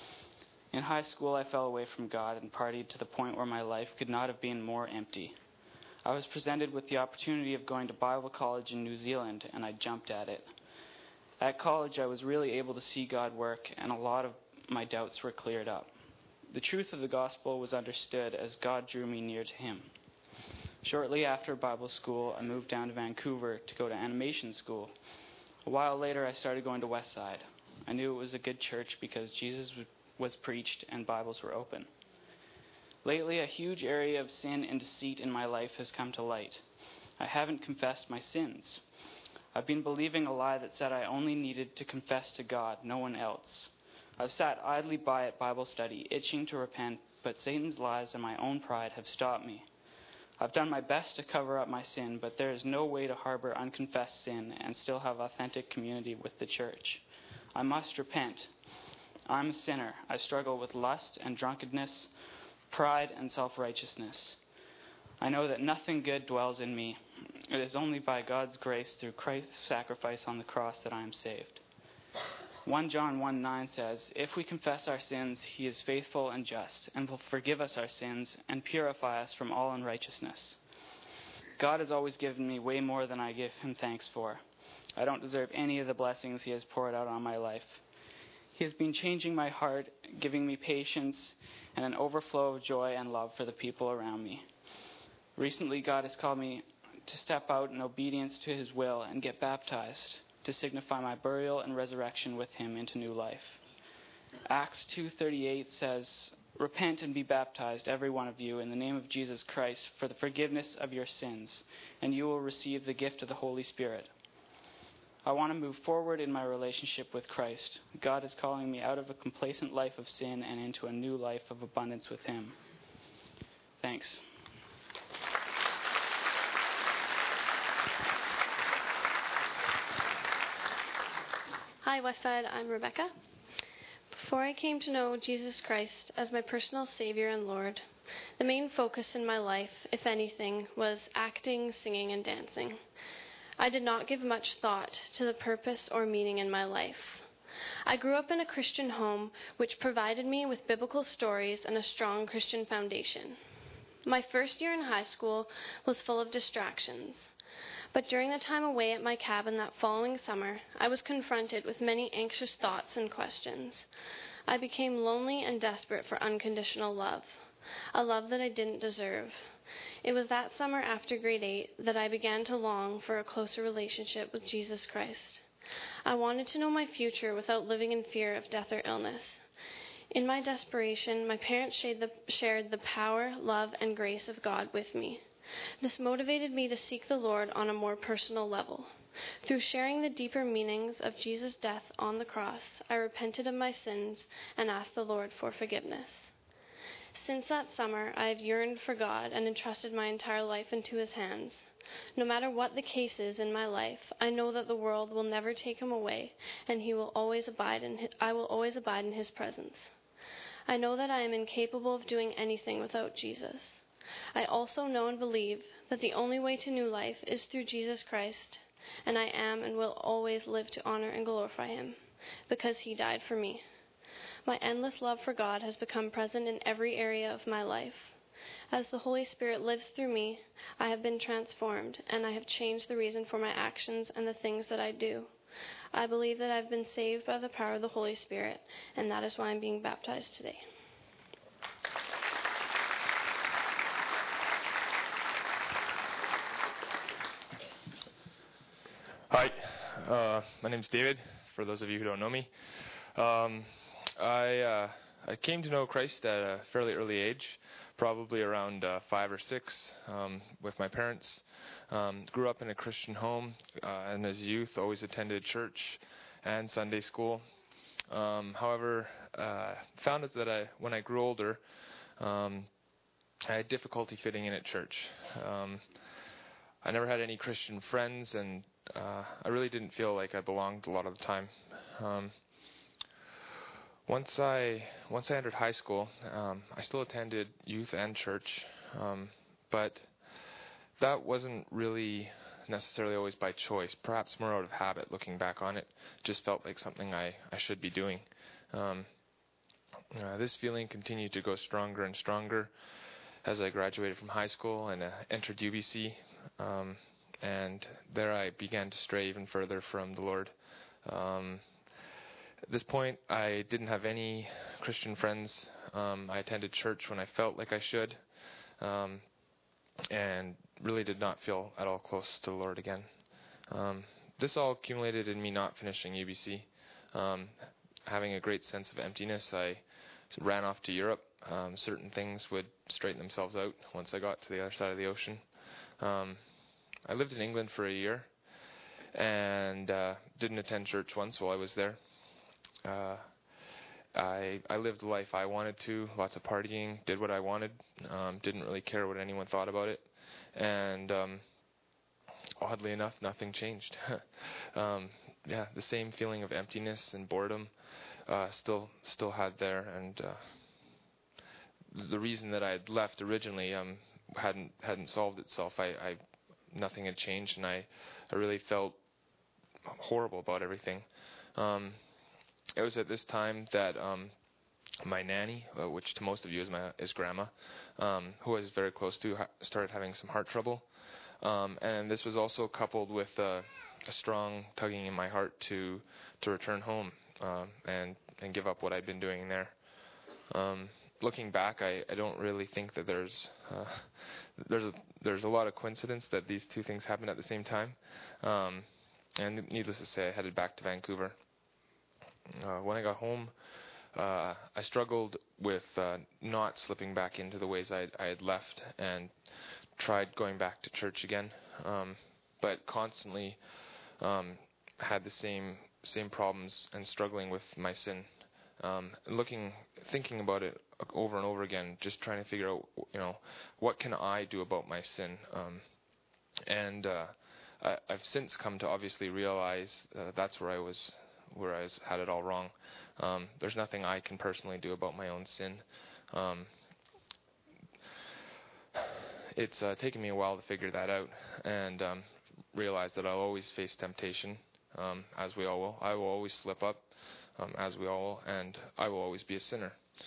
In high school, I fell away from God and partied to the point where my life could not have been more empty. I was presented with the opportunity of going to Bible college in New Zealand, and I jumped at it. At college, I was really able to see God work, and a lot of my doubts were cleared up. The truth of the gospel was understood as God drew me near to him. Shortly after Bible school, I moved down to Vancouver to go to animation school. A while later, I started going to Westside. I knew it was a good church because Jesus was preached and Bibles were open. Lately, a huge area of sin and deceit in my life has come to light. I haven't confessed my sins. I've been believing a lie that said I only needed to confess to God, no one else. I've sat idly by at Bible study, itching to repent, but Satan's lies and my own pride have stopped me. I've done my best to cover up my sin, but there is no way to harbor unconfessed sin and still have authentic community with the church. I must repent. I'm a sinner. I struggle with lust and drunkenness, pride and self-righteousness. I know that nothing good dwells in me. It is only by God's grace through Christ's sacrifice on the cross that I am saved. 1 John 1:9 says, "If we confess our sins, he is faithful and just, and will forgive us our sins and purify us from all unrighteousness." God has always given me way more than I give him thanks for. I don't deserve any of the blessings he has poured out on my life. He has been changing my heart, giving me patience and an overflow of joy and love for the people around me. Recently, God has called me to step out in obedience to his will and get baptized, to signify my burial and resurrection with him into new life. Acts 2:38 says, "Repent and be baptized, every one of you, in the name of Jesus Christ, for the forgiveness of your sins, and you will receive the gift of the Holy Spirit." I want to move forward in my relationship with Christ. God is calling me out of a complacent life of sin and into a new life of abundance with him. Thanks. Hi Westside, I'm Rebecca. Before I came to know Jesus Christ as my personal Savior and Lord, the main focus in my life, if anything, was acting, singing, and dancing. I did not give much thought to the purpose or meaning in my life. I grew up in a Christian home which provided me with biblical stories and a strong Christian foundation. My first year in high school was full of distractions. But during the time away at my cabin that following summer, I was confronted with many anxious thoughts and questions. I became lonely and desperate for unconditional love, a love that I didn't deserve. It was that summer after grade 8 that I began to long for a closer relationship with Jesus Christ. I wanted to know my future without living in fear of death or illness. In my desperation, my parents shared the power, love, and grace of God with me. This motivated me to seek the Lord on a more personal level. Through sharing the deeper meanings of Jesus' death on the cross, I repented of my sins and asked the Lord for forgiveness. Since that summer, I have yearned for God and entrusted my entire life into His hands. No matter what the case is in my life, I know that the world will never take Him away, and I will always abide in His presence. I know that I am incapable of doing anything without Jesus. I also know and believe that the only way to new life is through Jesus Christ, and I am and will always live to honor and glorify Him, because He died for me. My endless love for God has become present in every area of my life. As the Holy Spirit lives through me, I have been transformed, and I have changed the reason for my actions and the things that I do. I believe that I've been saved by the power of the Holy Spirit, and that is why I'm being baptized today. Hi, my name's David, for those of you who don't know me. I came to know Christ at a fairly early age, probably around 5 or 6, with my parents. Grew up in a Christian home, and as a youth always attended church and Sunday school. However, found out that when I grew older, I had difficulty fitting in at church. I never had any Christian friends, and I really didn't feel like I belonged a lot of the time. Once I entered high school, I still attended youth and church, but that wasn't really necessarily always by choice, perhaps more out of habit looking back on it. Just felt like something I should be doing. This feeling continued to go stronger and stronger as I graduated from high school and entered UBC. And there I began to stray even further from the Lord. At this point, I didn't have any Christian friends. I attended church when I felt like I should, and really did not feel at all close to the Lord again. This all accumulated in me not finishing UBC. Having a great sense of emptiness, I ran off to Europe. Certain things would straighten themselves out once I got to the other side of the ocean. I lived in England for a year and didn't attend church once while I was there. I lived the life I wanted to, lots of partying, did what I wanted, didn't really care what anyone thought about it, and oddly enough, nothing changed. The same feeling of emptiness and boredom still had there, and the reason that I had left originally hadn't solved itself. Nothing had changed, and I really felt horrible about everything. It was at this time that my nanny, which to most of you is grandma, who I was very close to, started having some heart trouble. And this was also coupled with a strong tugging in my heart to return home and give up what I'd been doing there. Looking back, I don't really think that there's a lot of coincidence that these two things happened at the same time. And needless to say, I headed back to Vancouver. When I got home, I struggled with not slipping back into the ways I had left, and tried going back to church again, but constantly had the same problems and struggling with my sin. Thinking about it over and over again, just trying to figure out, what can I do about my sin? And I've since come to obviously realize that's where I was where I had it all wrong. There's nothing I can personally do about my own sin. It's taken me a while to figure that out and realize that I'll always face temptation, as we all will. I will always slip up, as we all will, and I will always be a sinner.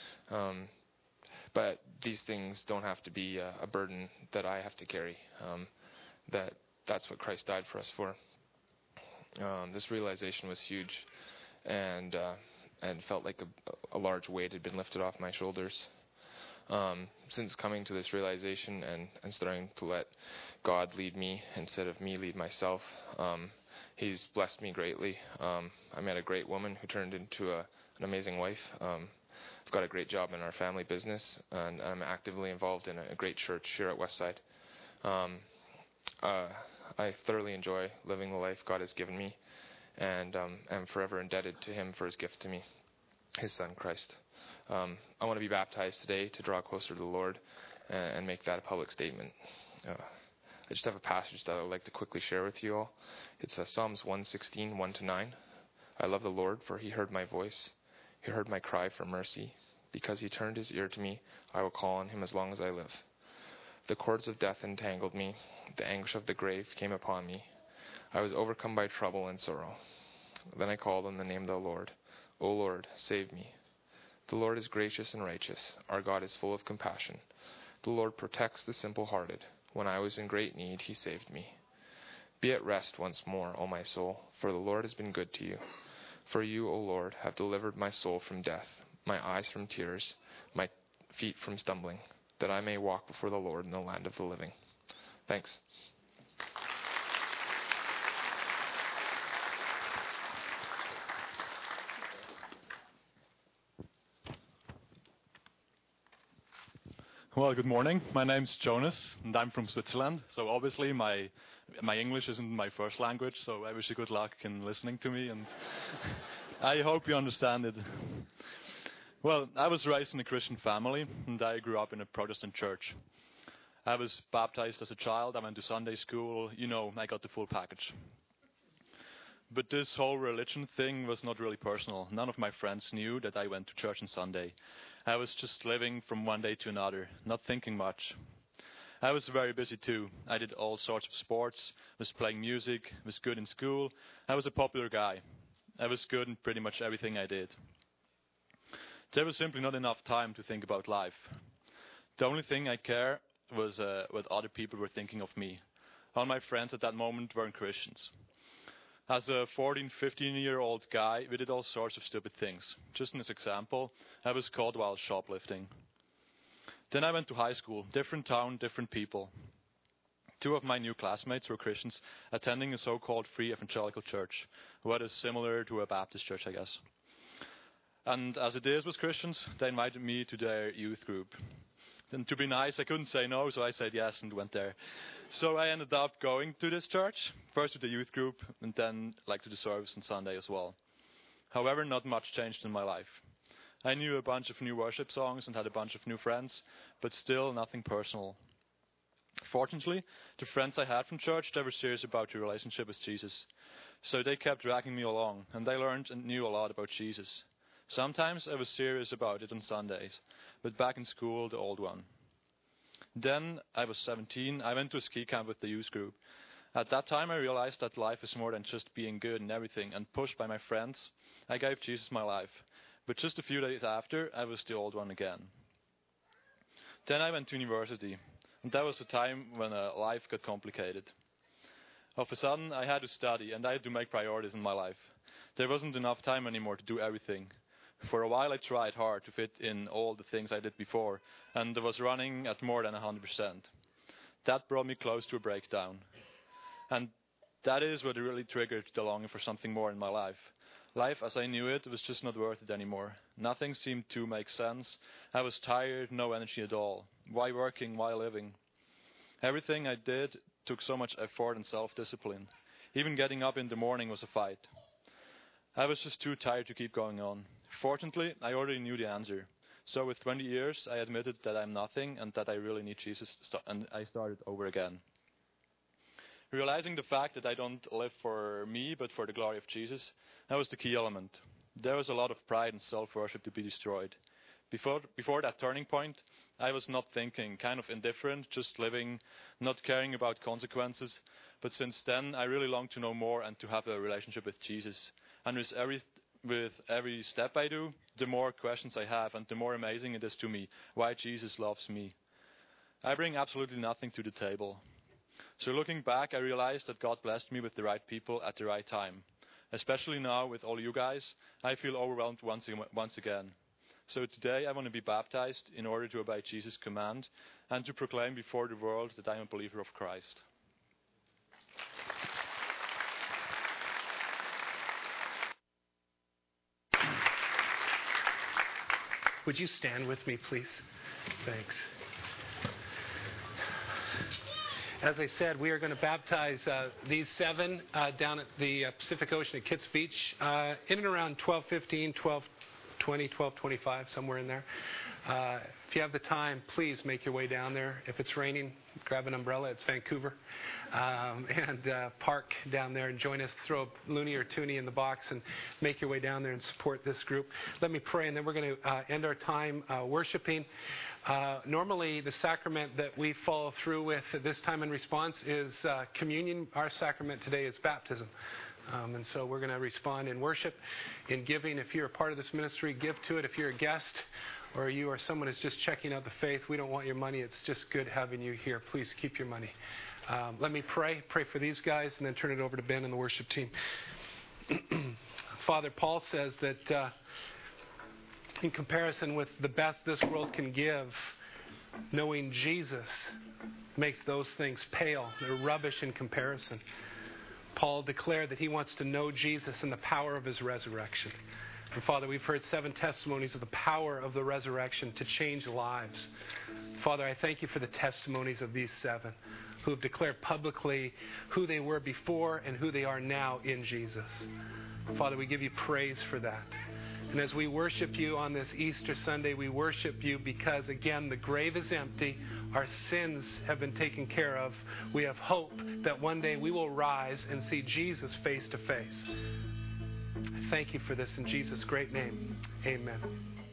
But these things don't have to be a burden that I have to carry. That's what Christ died for us for. This realization was huge, and felt like a large weight had been lifted off my shoulders. Since coming to this realization and starting to let God lead me instead of me lead myself, He's blessed me greatly. I met a great woman who turned into an amazing wife. I've got a great job in our family business, and I'm actively involved in a great church here at Westside. I thoroughly enjoy living the life God has given me, and am forever indebted to Him for His gift to me, His Son, Christ. I want to be baptized today to draw closer to the Lord and make that a public statement. I just have a passage that I would like to quickly share with you all. It's Psalms 116, 1-9. I love the Lord, for He heard my voice. He heard my cry for mercy. Because He turned His ear to me, I will call on Him as long as I live. The cords of death entangled me. The anguish of the grave came upon me. I was overcome by trouble and sorrow. Then I called on the name of the Lord. O Lord, save me. The Lord is gracious and righteous. Our God is full of compassion. The Lord protects the simple-hearted. When I was in great need, He saved me. Be at rest once more, O my soul, for the Lord has been good to you. For you, O Lord, have delivered my soul from death, my eyes from tears, my feet from stumbling, that I may walk before the Lord in the land of the living. Thanks. Well, good morning. My name's Jonas, and I'm from Switzerland. So obviously my English isn't my first language, so I wish you good luck in listening to me, and I hope you understand it. Well, I was raised in a Christian family, and I grew up in a Protestant church. I was baptized as a child. I went to Sunday school. I got the full package. But this whole religion thing was not really personal. None of my friends knew that I went to church on Sunday. I was just living from one day to another, not thinking much. I was very busy too. I did all sorts of sports, was playing music, was good in school. I was a popular guy. I was good in pretty much everything I did. There was simply not enough time to think about life. The only thing I cared was what other people were thinking of me. All my friends at that moment weren't Christians. As a 14, 15-year-old guy, we did all sorts of stupid things. Just as an example, I was caught while shoplifting. Then I went to high school, different town, different people. 2 of my new classmates were Christians, attending a so-called free evangelical church, what is similar to a Baptist church, I guess. And as it is with Christians, they invited me to their youth group. And to be nice, I couldn't say no, so I said yes and went there. So I ended up going to this church, first to the youth group, and then to the service on Sunday as well. However, not much changed in my life. I knew a bunch of new worship songs and had a bunch of new friends, but still nothing personal. Fortunately, the friends I had from church, they were serious about their relationship with Jesus. So they kept dragging me along, and I learned and knew a lot about Jesus. Sometimes I was serious about it on Sundays, but back in school, the old one. Then I was 17. I went to a ski camp with the youth group. At that time, I realized that life is more than just being good and everything, and pushed by my friends, I gave Jesus my life. But just a few days after, I was the old one again. Then I went to university, and that was the time when life got complicated. All of a sudden, I had to study, and I had to make priorities in my life. There wasn't enough time anymore to do everything. For a while I tried hard to fit in all the things I did before, and I was running at more than 100%. That brought me close to a breakdown. And that is what really triggered the longing for something more in my life. Life as I knew it was just not worth it anymore. Nothing seemed to make sense. I was tired, no energy at all. Why working, why living? Everything I did took so much effort and self-discipline. Even getting up in the morning was a fight. I was just too tired to keep going on. Fortunately, I already knew the answer. So with 20 years, I admitted that I'm nothing and that I really need Jesus, and I started over again. Realizing the fact that I don't live for me, but for the glory of Jesus, that was the key element. There was a lot of pride and self-worship to be destroyed. Before that turning point, I was not thinking, kind of indifferent, just living, not caring about consequences. But since then, I really long to know more and to have a relationship with Jesus. And with every step I do, the more questions I have and the more amazing it is to me why Jesus loves me. I bring absolutely nothing to the table. So looking back, I realized that God blessed me with the right people at the right time. Especially now with all you guys, I feel overwhelmed once again. So today I want to be baptized in order to obey Jesus' command and to proclaim before the world that I am a believer of Christ. Would you stand with me, please? Thanks. As I said, we are going to baptize these 7 down at the Pacific Ocean at Kits Beach in and around 12:15, 12:20, 12:25, somewhere in there. If you have the time, please make your way down there. If it's raining, grab an umbrella. It's Vancouver. And park down there and join us. Throw a loonie or toonie in the box and make your way down there and support this group. Let me pray, and then we're going to end our time worshiping. Normally, the sacrament that we follow through with at this time in response is communion. Our sacrament today is baptism. And so we're going to respond in worship, in giving. If you're a part of this ministry, give to it. If you're a guest or you are someone who's just checking out the faith, we don't want your money. It's just good having you here. Please keep your money. Let me pray for these guys, and then turn it over to Ben and the worship team. Father, Paul says that in comparison with the best this world can give, knowing Jesus makes those things pale. They're rubbish in comparison. Paul declared that he wants to know Jesus and the power of his resurrection. And Father, we've heard 7 testimonies of the power of the resurrection to change lives. Father, I thank you for the testimonies of these 7 who have declared publicly who they were before and who they are now in Jesus. Father, we give you praise for that. And as we worship you on this Easter Sunday, we worship you because, again, the grave is empty. Our sins have been taken care of. We have hope that one day we will rise and see Jesus face to face. I thank you for this in Jesus' great name. Amen.